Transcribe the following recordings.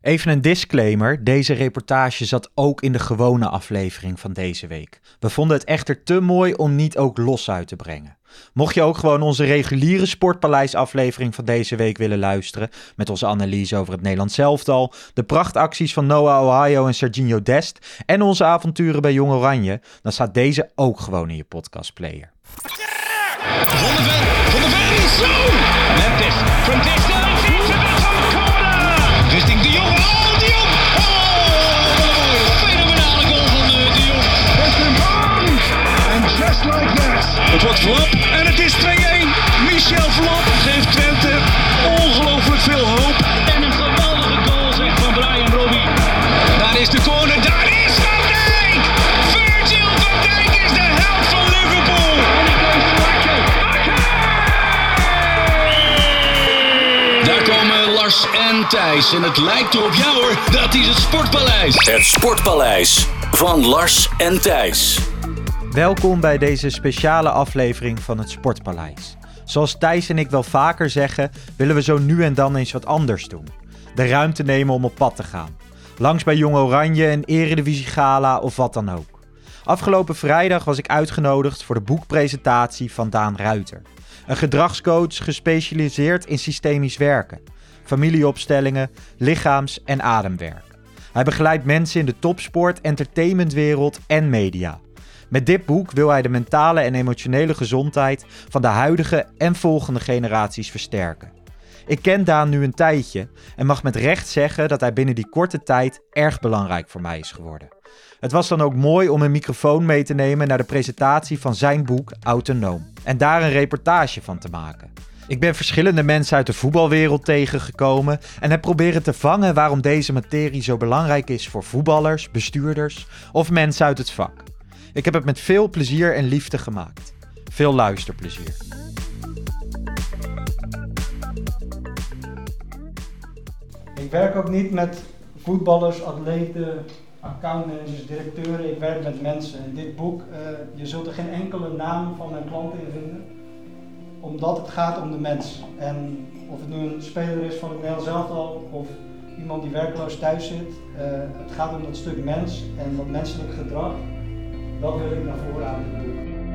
Even een disclaimer, deze reportage zat ook in de gewone aflevering van deze week. We vonden het echter te mooi om niet ook los uit te brengen. Mocht je ook gewoon onze reguliere Sportpaleis aflevering van deze week willen luisteren, met onze analyse over het Nederlands elftal, de prachtacties van Noah Ohio en Serginho Dest en onze avonturen bij Jong Oranje, dan staat deze ook gewoon in je podcastplayer. Van der Ven, zo! Memphis, from distance, into the top corner! Richting De Jong, De Jong! Oh, fenomenale goal van De Jong! Weston Barnes! And just like that! Het wordt Flap en het is 2-1. Michel Flap geeft Twente ongelooflijk veel hoop. En een geweldige goal zeg van Brian Brobby. Daar is de corner, daar is Van Dijk! Virgil van Dijk is de held van Liverpool! En het goes to Ake. Daar komen Lars en Thijs. En het lijkt erop jou hoor, dat is het Sportpaleis. Het Sportpaleis van Lars en Thijs. Welkom bij deze speciale aflevering van het Sportpaleis. Zoals Thijs en ik wel vaker zeggen, willen we zo nu en dan eens wat anders doen. De ruimte nemen om op pad te gaan. Langs bij Jong Oranje, een Eredivisie Gala of wat dan ook. Afgelopen vrijdag was ik uitgenodigd voor de boekpresentatie van Daan Ruiter. Een gedragscoach gespecialiseerd in systemisch werken. Familieopstellingen, lichaams- en ademwerk. Hij begeleidt mensen in de topsport, entertainmentwereld en media. Met dit boek wil hij de mentale en emotionele gezondheid van de huidige en volgende generaties versterken. Ik ken Daan nu een tijdje en mag met recht zeggen dat hij binnen die korte tijd erg belangrijk voor mij is geworden. Het was dan ook mooi om een microfoon mee te nemen naar de presentatie van zijn boek Autonoom en daar een reportage van te maken. Ik ben verschillende mensen uit de voetbalwereld tegengekomen en heb proberen te vangen waarom deze materie zo belangrijk is voor voetballers, bestuurders of mensen uit het vak. Ik heb het met veel plezier en liefde gemaakt. Veel luisterplezier. Ik werk ook niet met voetballers, atleten, accountmanagers, directeuren. Ik werk met mensen. In dit boek, je zult er geen enkele naam van mijn klanten in vinden. Omdat het gaat om de mens. En of het nu een speler is van het Nederlands elftal of iemand die werkloos thuis zit. Het gaat om dat stuk mens en dat menselijk gedrag. Dat wil ik naar voren aan dit boek.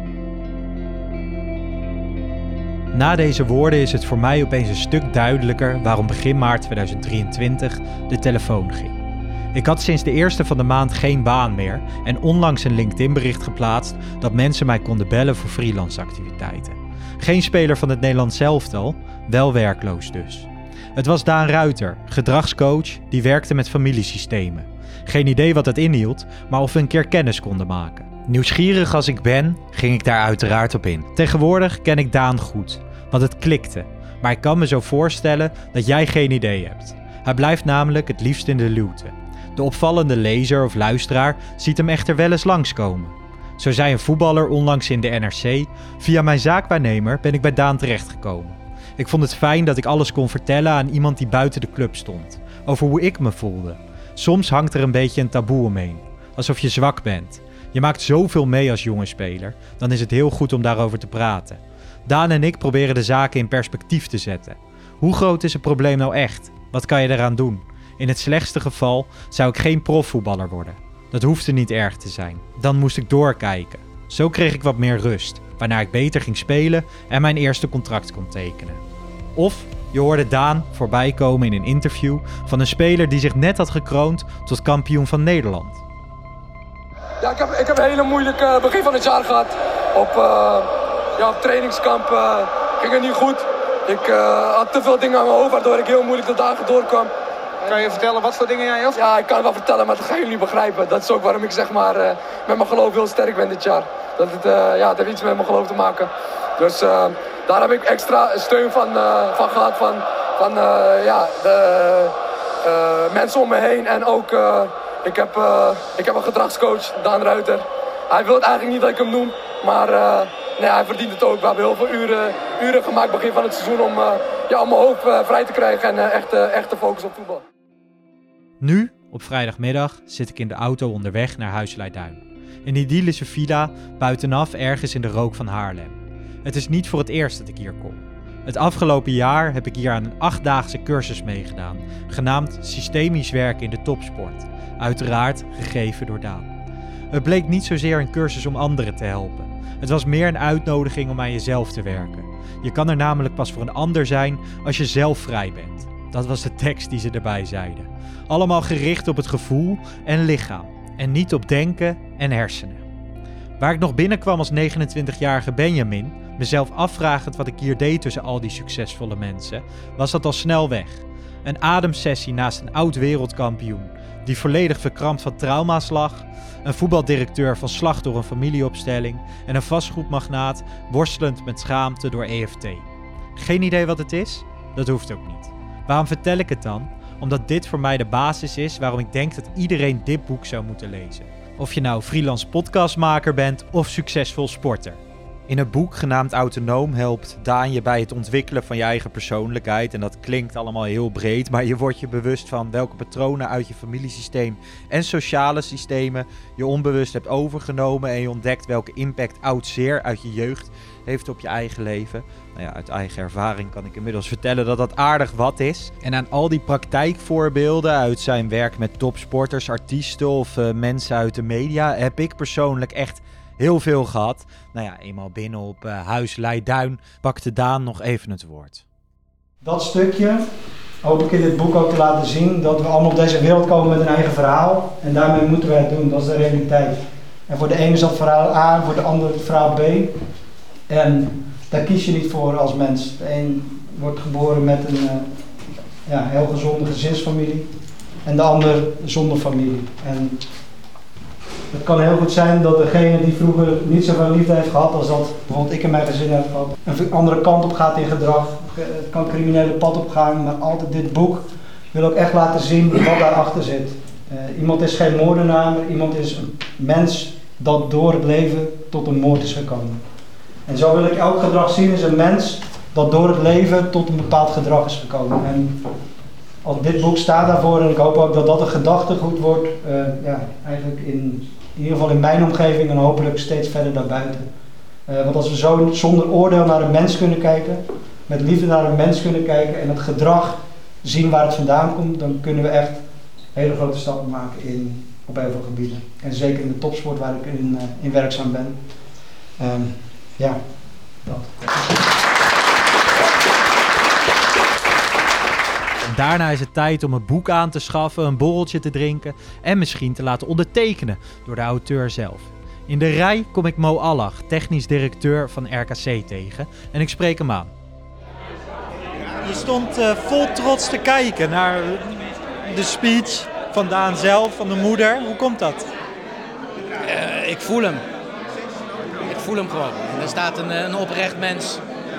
Na deze woorden is het voor mij opeens een stuk duidelijker waarom begin maart 2023 de telefoon ging. Ik had sinds de eerste van de maand geen baan meer en onlangs een LinkedIn-bericht geplaatst dat mensen mij konden bellen voor freelance activiteiten. Geen speler van het Nederlands elftal, wel werkloos dus. Het was Daan Ruiter, gedragscoach, die werkte met familiesystemen. Geen idee wat het inhield, maar of we een keer kennis konden maken. Nieuwsgierig als ik ben, ging ik daar uiteraard op in. Tegenwoordig ken ik Daan goed, want het klikte. Maar ik kan me zo voorstellen dat jij geen idee hebt. Hij blijft namelijk het liefst in de luwte. De opvallende lezer of luisteraar ziet hem echter wel eens langskomen. Zo zei een voetballer onlangs in de NRC: via mijn zaakwaarnemer ben ik bij Daan terechtgekomen. Ik vond het fijn dat ik alles kon vertellen aan iemand die buiten de club stond. Over hoe ik me voelde. Soms hangt er een beetje een taboe omheen. Alsof je zwak bent. Je maakt zoveel mee als jonge speler. Dan is het heel goed om daarover te praten. Daan en ik proberen de zaken in perspectief te zetten. Hoe groot is het probleem nou echt? Wat kan je eraan doen? In het slechtste geval zou ik geen profvoetballer worden. Dat hoefde niet erg te zijn. Dan moest ik doorkijken. Zo kreeg ik wat meer rust. Waarna ik beter ging spelen en mijn eerste contract kon tekenen. Of je hoorde Daan voorbij komen in een interview van een speler die zich net had gekroond tot kampioen van Nederland. Ja, ik heb een hele moeilijke begin van het jaar gehad. Op trainingskamp ging het niet goed. Ik had te veel dingen aan mijn hoofd, waardoor ik heel moeilijk de dagen doorkwam. Kan je vertellen wat voor dingen jij had? Ja, ik kan het wel vertellen, maar dat gaan jullie niet begrijpen. Dat is ook waarom ik zeg maar met mijn geloof heel sterk ben dit jaar. Het heeft iets met mijn geloof te maken. Dus daar heb ik extra steun van gehad van de mensen om me heen. En ook, ik heb een gedragscoach, Daan Ruiter. Hij wil het eigenlijk niet dat ik hem noem, maar hij verdient het ook. We hebben heel veel uren gemaakt begin van het seizoen om mijn hoofd vrij te krijgen en echt te focussen op voetbal. Nu, op vrijdagmiddag, zit ik in de auto onderweg naar Huis Leiduin. Een idyllische villa buitenaf ergens in de rook van Haarlem. Het is niet voor het eerst dat ik hier kom. Het afgelopen jaar heb ik hier aan een 8-daagse cursus meegedaan, genaamd Systemisch Werken in de Topsport. Uiteraard gegeven door Daan. Het bleek niet zozeer een cursus om anderen te helpen. Het was meer een uitnodiging om aan jezelf te werken. Je kan er namelijk pas voor een ander zijn als je zelf vrij bent. Dat was de tekst die ze erbij zeiden. Allemaal gericht op het gevoel en lichaam. En niet op denken en hersenen. Waar ik nog binnenkwam als 29-jarige Benjamin, mezelf afvragend wat ik hier deed tussen al die succesvolle mensen, was dat al snel weg. Een ademsessie naast een oud wereldkampioen, die volledig verkrampt van trauma's lag, een voetbaldirecteur van slag door een familieopstelling en een vastgoedmagnaat worstelend met schaamte door EFT. Geen idee wat het is? Dat hoeft ook niet. Waarom vertel ik het dan? Omdat dit voor mij de basis is waarom ik denk dat iedereen dit boek zou moeten lezen. Of je nou freelance podcastmaker bent of succesvol sporter. In het boek genaamd Autonoom helpt Daan je bij het ontwikkelen van je eigen persoonlijkheid. En dat klinkt allemaal heel breed, maar je wordt je bewust van welke patronen uit je familiesysteem en sociale systemen je onbewust hebt overgenomen. En je ontdekt welke impact oud zeer uit je jeugd heeft op je eigen leven. Nou ja, uit eigen ervaring kan ik inmiddels vertellen dat dat aardig wat is. En aan al die praktijkvoorbeelden uit zijn werk met topsporters, artiesten of mensen uit de media heb ik persoonlijk echt heel veel gehad. Nou ja, eenmaal binnen op Huis Leiduin pakte Daan nog even het woord. Dat stukje hoop ik in dit boek ook te laten zien, dat we allemaal op deze wereld komen met een eigen verhaal. En daarmee moeten we het doen, dat is de realiteit. En voor de ene is dat verhaal A, voor de andere het verhaal B. En daar kies je niet voor als mens. De een wordt geboren met een heel gezonde gezinsfamilie en de ander zonder familie. En het kan heel goed zijn dat degene die vroeger niet zoveel liefde heeft gehad als dat bijvoorbeeld ik in mijn gezin heb gehad, een andere kant op gaat in gedrag. Het kan criminele pad op gaan, maar altijd dit boek wil ook echt laten zien wat daarachter zit. Iemand is geen moordenaar, maar iemand is een mens dat door het leven tot een moord is gekomen. En zo wil ik elk gedrag zien als een mens dat door het leven tot een bepaald gedrag is gekomen. En als dit boek staat daarvoor en ik hoop ook dat dat een gedachtegoed wordt, eigenlijk in ieder geval in mijn omgeving en hopelijk steeds verder daarbuiten. Want als we zo zonder oordeel naar een mens kunnen kijken, met liefde naar een mens kunnen kijken en het gedrag zien waar het vandaan komt, dan kunnen we echt hele grote stappen maken op heel veel gebieden. En zeker in de topsport waar ik in werkzaam ben. Dat. Daarna is het tijd om een boek aan te schaffen, een borreltje te drinken en misschien te laten ondertekenen door de auteur zelf. In de rij kom ik Mo Allach, technisch directeur van RKC, tegen en ik spreek hem aan. Je stond vol trots te kijken naar de speech van Daan zelf, van de moeder. Hoe komt dat? Ik voel hem. Ik voel hem gewoon. Er staat een oprecht mens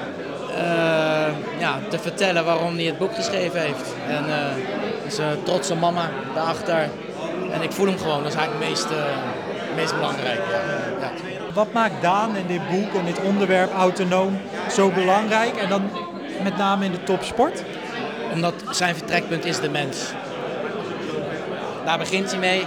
te vertellen waarom hij het boek geschreven heeft. En zijn trotse mama daarachter. En ik voel hem gewoon. Dat is eigenlijk het meest belangrijk. Ja. Wat maakt Daan in dit boek en dit onderwerp autonoom zo belangrijk? En dan met name in de topsport? Omdat zijn vertrekpunt is de mens. Daar begint hij mee.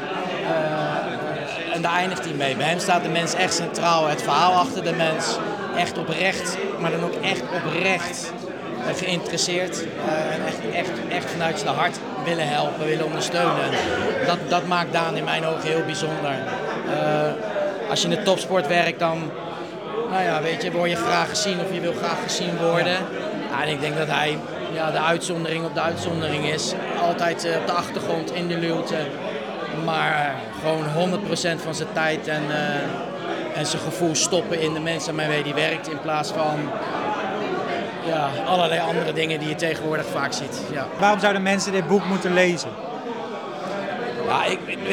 En daar eindigt hij mee. Bij hem staat de mens echt centraal. Het verhaal achter de mens. Echt oprecht, maar dan ook echt oprecht geïnteresseerd. En echt vanuit zijn hart willen helpen, willen ondersteunen. Dat maakt Daan in mijn ogen heel bijzonder. Als je in de topsport werkt, dan word je graag gezien of je wil graag gezien worden. En ik denk dat hij de uitzondering op de uitzondering is. Altijd op de achtergrond, in de luwte. Maar gewoon 100% van zijn tijd en zijn gevoel stoppen in de mensen waarmee hij werkt. In plaats van allerlei andere dingen die je tegenwoordig vaak ziet. Ja. Waarom zouden mensen dit boek moeten lezen? Ja,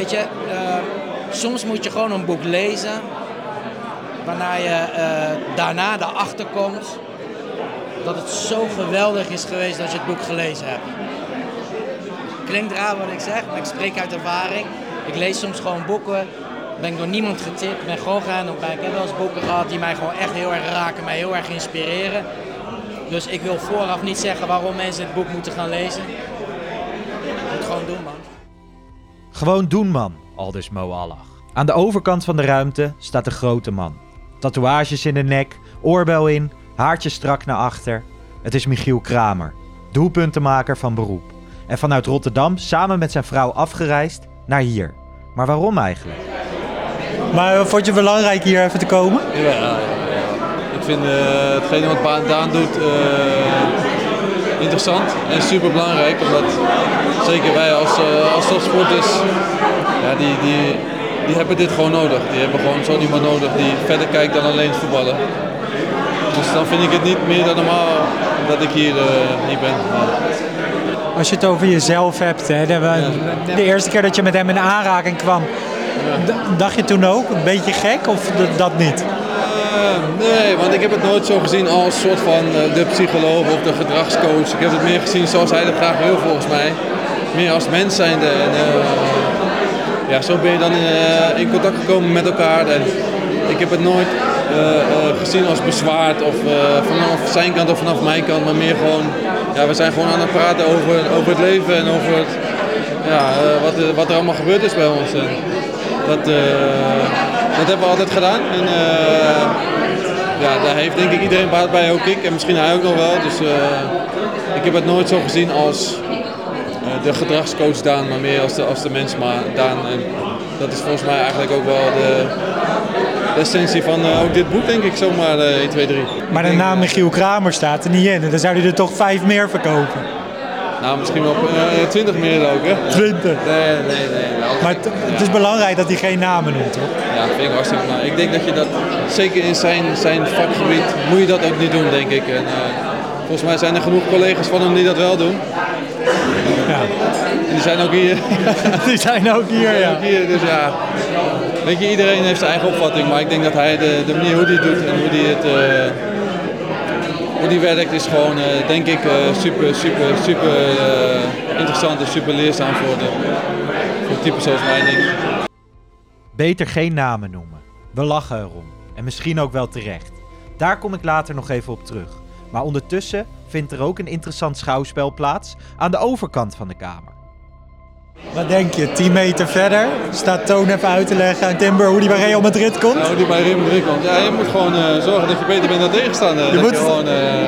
soms moet je gewoon een boek lezen. Waarna je daarna erachter komt dat het zo geweldig is geweest dat je het boek gelezen hebt. Klinkt raar wat ik zeg, maar ik spreek uit ervaring. Ik lees soms gewoon boeken, ben ik door niemand getipt, ben gewoon gaan op. Ik heb wel eens boeken gehad die mij gewoon echt heel erg raken, mij heel erg inspireren. Dus ik wil vooraf niet zeggen waarom mensen het boek moeten gaan lezen. Moet gewoon doen, man. Gewoon doen, man, aldus Mo Allach. Aan de overkant van de ruimte staat de grote man. Tatoeages in de nek, oorbel in, Haartje strak naar achter. Het is Michiel Kramer, doelpuntenmaker van beroep. En vanuit Rotterdam samen met zijn vrouw afgereisd naar hier. Maar waarom eigenlijk? Maar vond je het belangrijk hier even te komen? Ja. Ik vind hetgene wat Daan doet interessant en super belangrijk. Omdat zeker wij als topsporters, ja, die hebben dit gewoon nodig. Die hebben gewoon zo iemand nodig die verder kijkt dan alleen het voetballen. Dus dan vind ik het niet meer dan normaal dat ik hier ben. Als je het over jezelf hebt, hè, de eerste keer dat je met hem in aanraking kwam, dacht je toen ook een beetje gek of dat niet? Nee, want ik heb het nooit zo gezien als soort van de psycholoog of de gedragscoach. Ik heb het meer gezien zoals hij dat graag wil volgens mij. Meer als mens zijnde. En, ja, zo ben je dan in contact gekomen met elkaar. En ik heb het nooit gezien als bezwaard of vanaf zijn kant of vanaf mijn kant. Maar meer gewoon, ja, we zijn gewoon aan het praten over het leven en over het, ja, wat er allemaal gebeurd is bij ons. En dat hebben we altijd gedaan. En ja, daar heeft denk ik iedereen baat bij, ook ik. En misschien hij ook nog wel. Dus ik heb het nooit zo gezien als de gedragscoach Daan, maar meer als de mens Daan. En dat is volgens mij eigenlijk ook wel de essentie van ook dit boek, denk ik, zomaar 1, 2, 3. Maar de naam Michiel Kramer staat er niet in. En dan zou hij er toch 5 meer verkopen. Nou, misschien wel 20 meer ook, hè? 20? Nee. Maar het is belangrijk dat hij geen namen noemt, hoor. Ja, vind ik hartstikke belangrijk. Ik denk dat je dat, zeker in zijn vakgebied, moet je dat ook niet doen, denk ik. En volgens mij zijn er genoeg collega's van hem die dat wel doen. Ja. En die zijn ook hier. Die zijn ook hier, ja. Dus ja, weet je, iedereen heeft zijn eigen opvatting. Maar ik denk dat hij de manier hoe hij het doet en hoe die werkt is gewoon, denk ik, super interessant en super leerzaam voor typen zoals mij, denk ik. Beter geen namen noemen. We lachen erom. En misschien ook wel terecht. Daar kom ik later nog even op terug. Maar ondertussen vindt er ook een interessant schouwspel plaats aan de overkant van de kamer. Wat denk je? 10 meter verder staat Toon even uit te leggen aan Timber hoe die bij Real Madrid komt? Hoe die bij Real Madrid komt. Ja, je moet gewoon zorgen dat je beter bent dan tegenstander. Je moet gewoon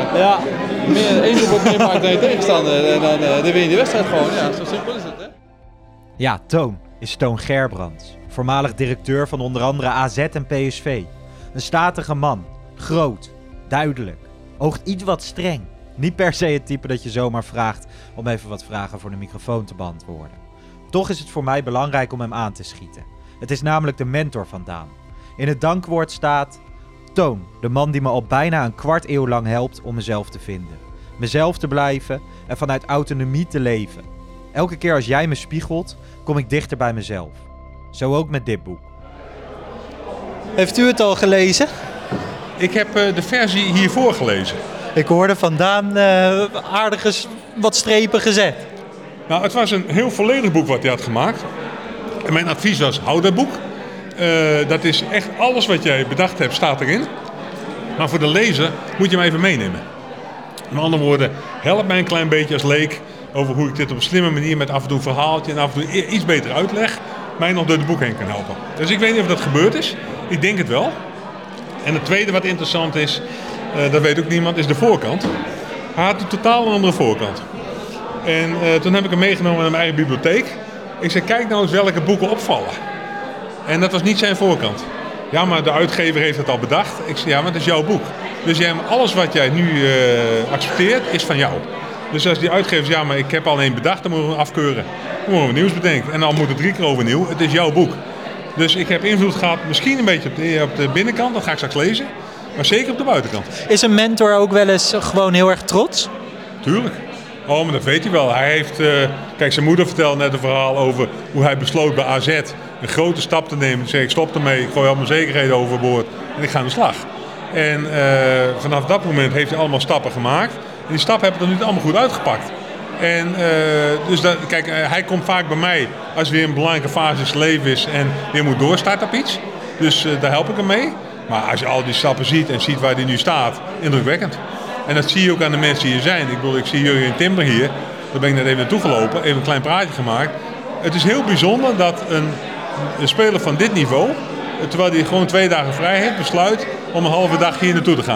één doelpunt meer maakt dan je tegenstander. En dan win je die wedstrijd gewoon. Ja, zo simpel is het, hè? Ja, Toon is Toon Gerbrands. Voormalig directeur van onder andere AZ en PSV. Een statige man. Groot. Duidelijk. Oogt iets wat streng. Niet per se het type dat je zomaar vraagt om even wat vragen voor de microfoon te beantwoorden. Toch is het voor mij belangrijk om hem aan te schieten. Het is namelijk de mentor van Daan. In het dankwoord staat: Toon, de man die me al bijna een kwart eeuw lang helpt om mezelf te vinden. Mezelf te blijven en vanuit autonomie te leven. Elke keer als jij me spiegelt, kom ik dichter bij mezelf. Zo ook met dit boek. Heeft u het al gelezen? Ik heb de versie hiervoor gelezen. Ik hoorde van Daan aardige wat strepen gezet. Nou, het was een heel volledig boek wat hij had gemaakt. En mijn advies was, hou dat boek. Dat is echt alles wat jij bedacht hebt, staat erin. Maar voor de lezer moet je hem even meenemen. Met andere woorden, help mij een klein beetje als leek over hoe ik dit op een slimme manier met af en toe een verhaaltje en af en toe iets beter uitleg, mij nog door het boek heen kan helpen. Dus ik weet niet of dat gebeurd is. Ik denk het wel. En het tweede wat interessant is, dat weet ook niemand, is de voorkant. Hij had een totaal andere voorkant. En toen heb ik hem meegenomen naar mijn eigen bibliotheek. Ik zei, kijk nou eens welke boeken opvallen. En dat was niet zijn voorkant. Ja, maar de uitgever heeft het al bedacht. Ik zei, ja, maar dat is jouw boek. Dus alles wat jij nu accepteert, is van jou. Dus als die uitgever zegt, ja, maar ik heb al één bedacht, dan moeten we hem afkeuren. Dan moeten we nieuws bedenken. En dan moet het 3 keer overnieuw. Het is jouw boek. Dus ik heb invloed gehad, misschien een beetje op de binnenkant, dat ga ik straks lezen. Maar zeker op de buitenkant. Is een mentor ook wel eens gewoon heel erg trots? Tuurlijk. Oh, maar dat weet hij wel. Hij heeft, kijk, zijn moeder vertelde net een verhaal over hoe hij besloot bij AZ een grote stap te nemen. Zei, ik stop ermee, ik gooi al mijn zekerheden overboord en ik ga aan de slag. En vanaf dat moment heeft hij allemaal stappen gemaakt. En die stappen hebben er nu allemaal goed uitgepakt. En dus kijk, hij komt vaak bij mij als er weer een belangrijke fase in zijn leven is en weer moet doorstarten op iets. Dus daar help ik hem mee. Maar als je al die stappen ziet en ziet waar hij nu staat, indrukwekkend. En dat zie je ook aan de mensen die hier zijn. Ik bedoel, ik zie Jurgen Timber hier. Daar ben ik net even naartoe gelopen, even een klein praatje gemaakt. Het is heel bijzonder dat een speler van dit niveau, terwijl hij gewoon 2 dagen vrij heeft, besluit om een halve dag hier naartoe te gaan.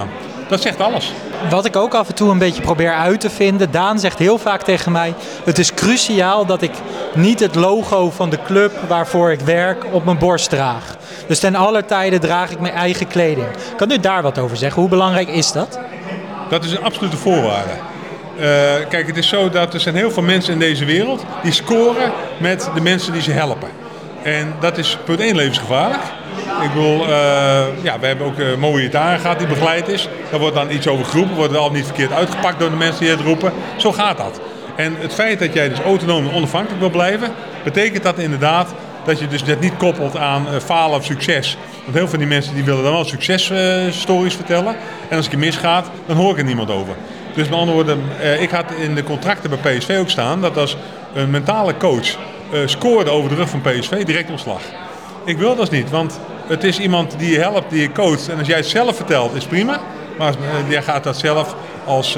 Dat zegt alles. Wat ik ook af en toe een beetje probeer uit te vinden. Daan zegt heel vaak tegen mij: het is cruciaal dat ik niet het logo van de club waarvoor ik werk op mijn borst draag. Dus ten alle tijde draag ik mijn eigen kleding. Kan u daar wat over zeggen? Hoe belangrijk is dat? Dat is een absolute voorwaarde. Kijk, het is zo dat er zijn heel veel mensen in deze wereld die scoren met de mensen die ze helpen. En dat is punt 1 levensgevaarlijk. Ik bedoel, we hebben ook mooie Iataren gehad die begeleid is. Daar wordt dan iets over geroepen, wordt al niet verkeerd uitgepakt door de mensen die het roepen. Zo gaat dat. En het feit dat jij dus autonoom en onafhankelijk wil blijven, betekent dat inderdaad dat je dus dat niet koppelt aan falen of succes. Want heel veel van die mensen die willen dan wel successtories vertellen. En als het misgaat, dan hoor ik er niemand over. Dus met andere woorden, ik had in de contracten bij PSV ook staan dat als een mentale coach scoorde over de rug van PSV, direct ontslag. Ik wil dat niet, want het is iemand die je helpt, die je coacht. En als jij het zelf vertelt, is prima. Maar jij gaat dat zelf als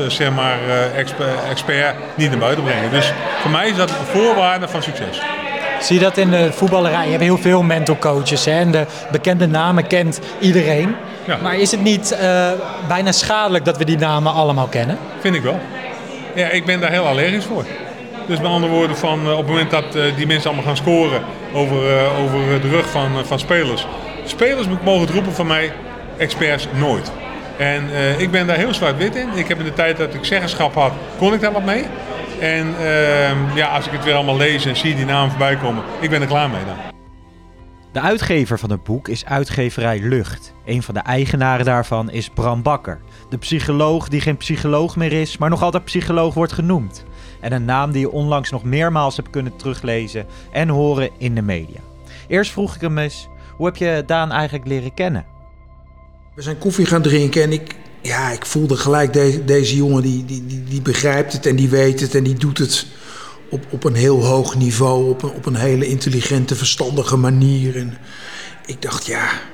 expert niet naar buiten brengen. Dus voor mij is dat een voorwaarde van succes. Zie je dat in de voetballerij? Je hebt heel veel mental coaches, hè? En de bekende namen kent iedereen. Ja. Maar is het niet bijna schadelijk dat we die namen allemaal kennen? Vind ik wel. Ja, ik ben daar heel allergisch voor. Dus met andere woorden, op het moment dat die mensen allemaal gaan scoren over de rug van spelers. Spelers mogen het roepen van mij, experts nooit. En ik ben daar heel zwart-wit in. Ik heb in de tijd dat ik zeggenschap had, kon ik daar wat mee. En als ik het weer allemaal lees en zie die namen voorbij komen, ik ben er klaar mee dan. De uitgever van het boek is uitgeverij Lucht. Een van de eigenaren daarvan is Bram Bakker. De psycholoog die geen psycholoog meer is, maar nog altijd psycholoog wordt genoemd. En een naam die je onlangs nog meermaals hebt kunnen teruglezen en horen in de media. Eerst vroeg ik hem eens, hoe heb je Daan eigenlijk leren kennen? We zijn koffie gaan drinken en ik voelde gelijk deze jongen die begrijpt het en die weet het en die doet het op een heel hoog niveau, op een hele intelligente, verstandige manier. En ik dacht,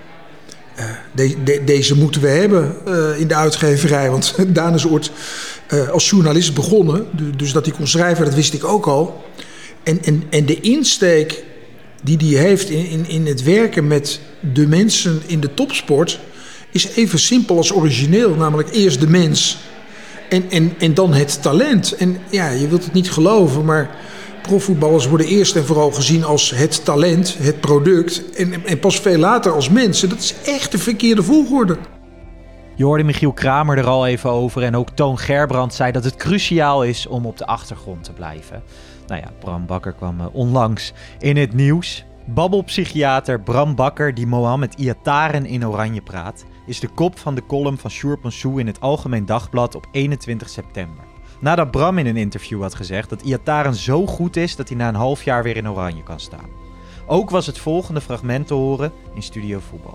deze moeten we hebben in de uitgeverij. Want Daan is ooit als journalist begonnen, dus dat hij kon schrijven, dat wist ik ook al. En de insteek die hij heeft in het werken met de mensen in de topsport is even simpel als origineel. Namelijk eerst de mens en dan het talent. En ja, je wilt het niet geloven, maar profvoetballers worden eerst en vooral gezien als het talent, het product en pas veel later als mensen. Dat is echt de verkeerde volgorde. Je hoorde Michiel Kramer er al even over en ook Toon Gerbrandt zei dat het cruciaal is om op de achtergrond te blijven. Nou ja, Bram Bakker kwam onlangs in het nieuws. Babbelpsychiater Bram Bakker, die Mohamed Iataren in oranje praat, is de kop van de column van Sjoerd Mansou in het Algemeen Dagblad op 21 september. Nadat Bram in een interview had gezegd dat Iataren zo goed is dat hij na een half jaar weer in oranje kan staan. Ook was het volgende fragment te horen in Studio Voetbal.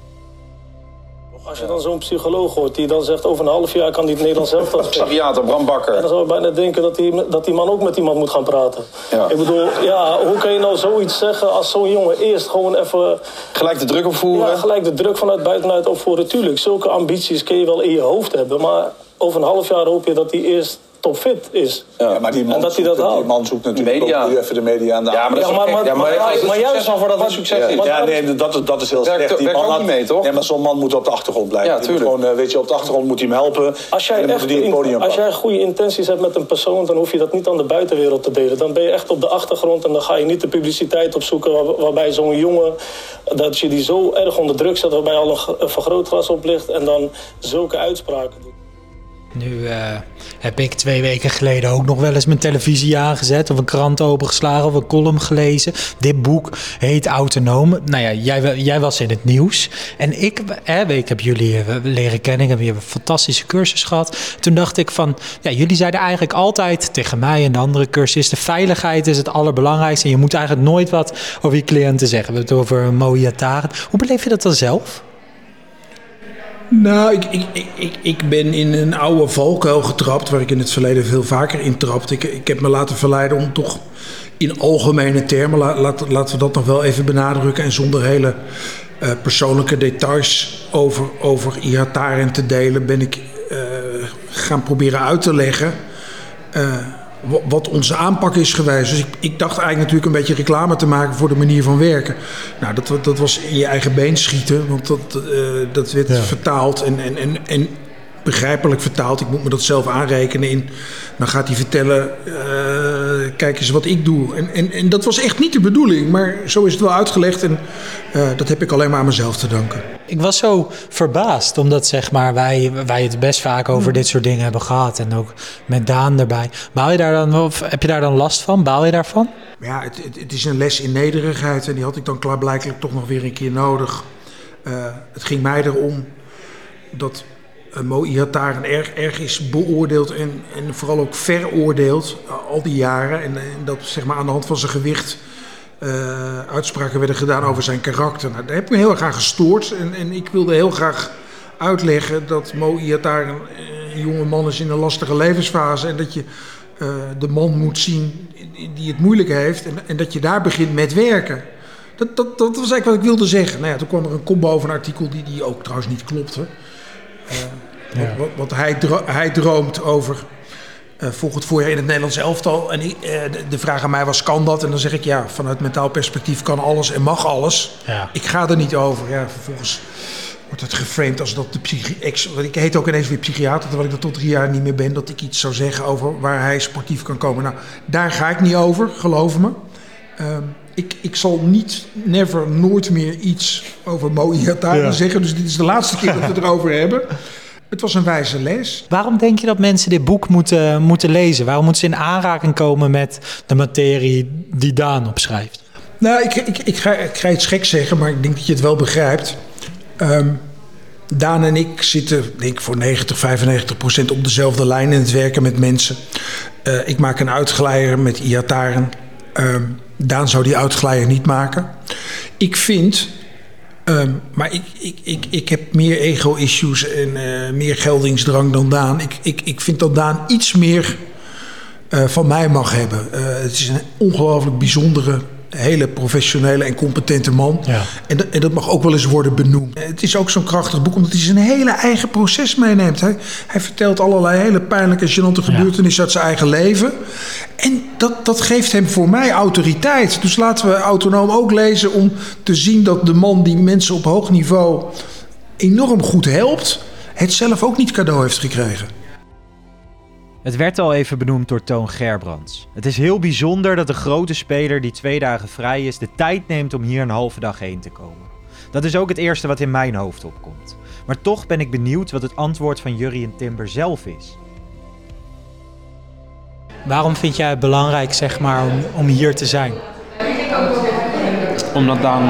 Als je dan zo'n psycholoog hoort die dan zegt over een half jaar kan die het Nederlands zelf spelen. Psychiater Bram Bakker. En dan zou je bijna denken dat die man ook met iemand moet gaan praten. Ja. Ik bedoel, hoe kan je nou zoiets zeggen als zo'n jongen eerst gewoon even... Gelijk de druk opvoeren? Ja, gelijk de druk vanuit buitenuit opvoeren. Tuurlijk, zulke ambities kun je wel in je hoofd hebben. Maar over een half jaar hoop je dat hij eerst topfit is. Ja, maar die man zoekt natuurlijk ook nu even de media aan de maar juist dan voor dat het succes is. Ja, nee, dat is heel slecht. Die man ook niet mee, toch? Nee, maar zo'n man moet op de achtergrond blijven. Ja, tuurlijk. Gewoon, op de achtergrond moet hij hem helpen. Als jij goede intenties hebt met een persoon, dan hoef je dat niet aan de buitenwereld te delen. Dan ben je echt op de achtergrond en dan ga je niet de publiciteit opzoeken waarbij zo'n jongen, dat je die zo erg onder druk zet, waarbij al een vergrootglas op ligt en dan zulke uitspraken doet. Nu heb ik 2 weken geleden ook nog wel eens mijn televisie aangezet of een krant opengeslagen of een column gelezen. Dit boek heet Autonoom. Nou ja, jij was in het nieuws. En ik heb jullie leren kennen. Ik heb hier een fantastische cursus gehad. Toen dacht ik van, jullie zeiden eigenlijk altijd tegen mij en de andere cursisten, veiligheid is het allerbelangrijkste. En je moet eigenlijk nooit wat over je cliënten zeggen. We hebben het over Mo Iataren. Hoe beleef je dat dan zelf? Nou, ik ben in een oude valkuil getrapt, waar ik in het verleden veel vaker in trapte. Ik heb me laten verleiden om toch in algemene termen, laten we dat nog wel even benadrukken, en zonder hele persoonlijke details over Iataren te delen, ben ik gaan proberen uit te leggen wat onze aanpak is geweest. Dus ik dacht eigenlijk natuurlijk een beetje reclame te maken voor de manier van werken. Nou, dat was in je eigen been schieten, want dat werd vertaald en begrijpelijk vertaald. Ik moet me dat zelf aanrekenen in. Dan gaat hij vertellen, kijk eens wat ik doe. En dat was echt niet de bedoeling, maar zo is het wel uitgelegd. En dat heb ik alleen maar aan mezelf te danken. Ik was zo verbaasd, omdat zeg maar, wij het best vaak over dit soort dingen hebben gehad. En ook met Daan erbij. Baal je daar dan, of heb je daar dan last van? Baal je daarvan? Ja, het is een les in nederigheid. En die had ik dan klaarblijkelijk toch nog weer een keer nodig. Het ging mij erom dat Mo Ihattaren erg is beoordeeld en vooral ook veroordeeld al die jaren. En dat zeg maar aan de hand van zijn gewicht uitspraken werden gedaan over zijn karakter. Nou, daar heb ik me heel erg aan gestoord. En ik wilde heel graag uitleggen dat Mo Ihattaren een jonge man is in een lastige levensfase. En dat je de man moet zien die het moeilijk heeft. En dat je daar begint met werken. Dat was eigenlijk wat ik wilde zeggen. Nou ja, toen kwam er een kop boven een artikel die ook trouwens niet klopte. Want hij droomt over volgend voorjaar in het Nederlands elftal. En de vraag aan mij was, kan dat? En dan zeg ik, ja, vanuit mentaal perspectief kan alles en mag alles. Ja. Ik ga er niet over. Ja, vervolgens wordt het geframed als dat ik heet ook ineens weer psychiater, terwijl ik dat tot 3 jaar niet meer ben, dat ik iets zou zeggen over waar hij sportief kan komen. Nou, daar ga ik niet over, geloof me. Ik zal nooit meer iets over Mo Ihattaren zeggen. Dus dit is de laatste keer dat we het erover hebben. Het was een wijze les. Waarom denk je dat mensen dit boek moeten lezen? Waarom moeten ze in aanraking komen met de materie die Daan opschrijft? Nou, ik ga iets geks zeggen, maar ik denk dat je het wel begrijpt. Daan en ik zitten, denk ik, voor 90-95% op dezelfde lijn in het werken met mensen. Ik maak een uitglijer met Ihattaren. Daan zou die uitglijer niet maken. Ik vind, maar ik heb meer ego-issues en meer geldingsdrang dan Daan. Ik vind dat Daan iets meer van mij mag hebben. Het is een ongelooflijk bijzondere, hele professionele en competente man. Ja. En dat mag ook wel eens worden benoemd. Het is ook zo'n krachtig boek, omdat hij zijn hele eigen proces meeneemt. Hij vertelt allerlei hele pijnlijke, gênante gebeurtenissen uit zijn eigen leven. En dat geeft hem voor mij autoriteit. Dus laten we Autonoom ook lezen om te zien dat de man die mensen op hoog niveau enorm goed helpt, het zelf ook niet cadeau heeft gekregen. Het werd al even benoemd door Toon Gerbrands. Het is heel bijzonder dat de grote speler die 2 dagen vrij is de tijd neemt om hier een halve dag heen te komen. Dat is ook het eerste wat in mijn hoofd opkomt. Maar toch ben ik benieuwd wat het antwoord van Jurrien Timber zelf is. Waarom vind jij het belangrijk, zeg maar, om hier te zijn? Omdat Daan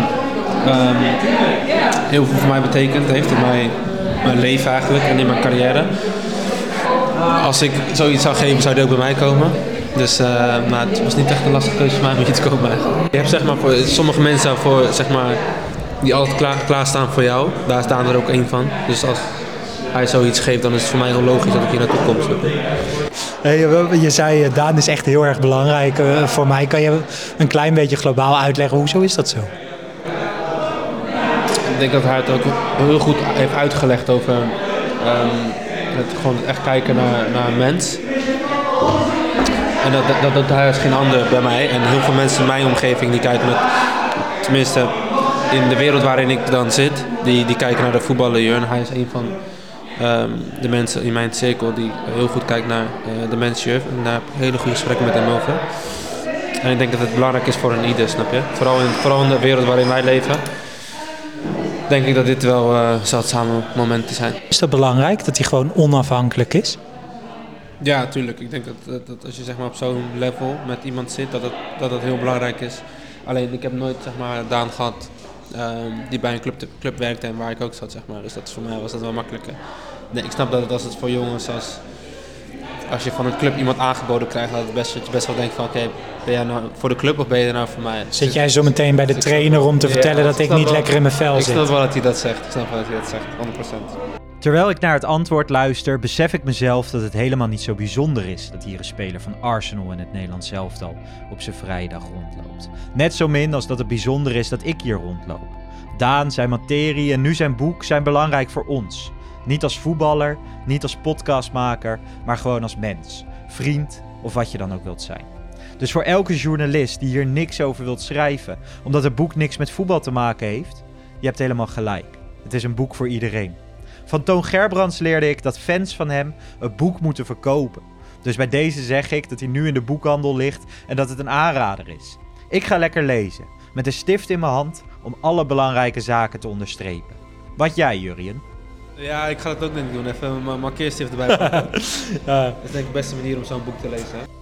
heel veel voor mij betekend heeft in mijn leven eigenlijk en in mijn carrière. Als ik zoiets zou geven, zou hij ook bij mij komen. Dus maar het was niet echt een lastige keuze voor mij om hier te komen eigenlijk. Je hebt zeg maar voor sommige mensen voor, zeg maar, die altijd klaarstaan voor jou. Daar is Daan er ook één van. Dus als hij zoiets geeft, dan is het voor mij heel logisch dat ik hier naartoe kom. Hey, je zei, Daan is echt heel erg belangrijk voor mij. Kan je een klein beetje globaal uitleggen, hoezo is dat zo? Ik denk dat hij het ook heel goed heeft uitgelegd over gewoon echt kijken naar een mens. En dat doet hij als geen ander bij mij. En heel veel mensen in mijn omgeving die kijken tenminste in de wereld waarin ik dan zit, die kijken naar de voetballer. En hij is een van de mensen in mijn cirkel die heel goed kijkt naar de mens. En daar heb ik hele goede gesprekken met hem over. En ik denk dat het belangrijk is voor een ieder, snap je? Vooral in de wereld waarin wij leven. Denk ik dat dit wel zeldzame momenten zijn. Is dat belangrijk, dat hij gewoon onafhankelijk is? Ja, natuurlijk. Ik denk dat als je zeg maar, op zo'n level met iemand zit, dat heel belangrijk is. Alleen ik heb nooit zeg maar, Daan gehad die bij een club werkte en waar ik ook zat. Zeg maar. Dus voor mij was dat wel makkelijker. Nee, ik snap dat als het voor jongens, als je van een club iemand aangeboden krijgt, dat je best wel denkt van oké, ben jij nou voor de club of ben je er nou voor mij? Zit jij zo meteen bij de trainer om te vertellen dat ik niet lekker in mijn vel zit? Ik snap wel dat hij dat zegt. 100%. Terwijl ik naar het antwoord luister, besef ik mezelf dat het helemaal niet zo bijzonder is dat hier een speler van Arsenal in het Nederlands elftal op zijn vrije dag rondloopt. Net zo min als dat het bijzonder is dat ik hier rondloop. Daan, zijn materie en nu zijn boek zijn belangrijk voor ons. Niet als voetballer, niet als podcastmaker, maar gewoon als mens, vriend of wat je dan ook wilt zijn. Dus voor elke journalist die hier niks over wilt schrijven, omdat het boek niks met voetbal te maken heeft, je hebt helemaal gelijk. Het is een boek voor iedereen. Van Toon Gerbrands leerde ik dat fans van hem het boek moeten verkopen. Dus bij deze zeg ik dat hij nu in de boekhandel ligt en dat het een aanrader is. Ik ga lekker lezen, met een stift in mijn hand om alle belangrijke zaken te onderstrepen. Wat jij, Jurjen? Ja, ik ga dat ook denk ik doen. Even mijn markeerstift erbij pakken. Dat is denk ik de beste manier om zo'n boek te lezen.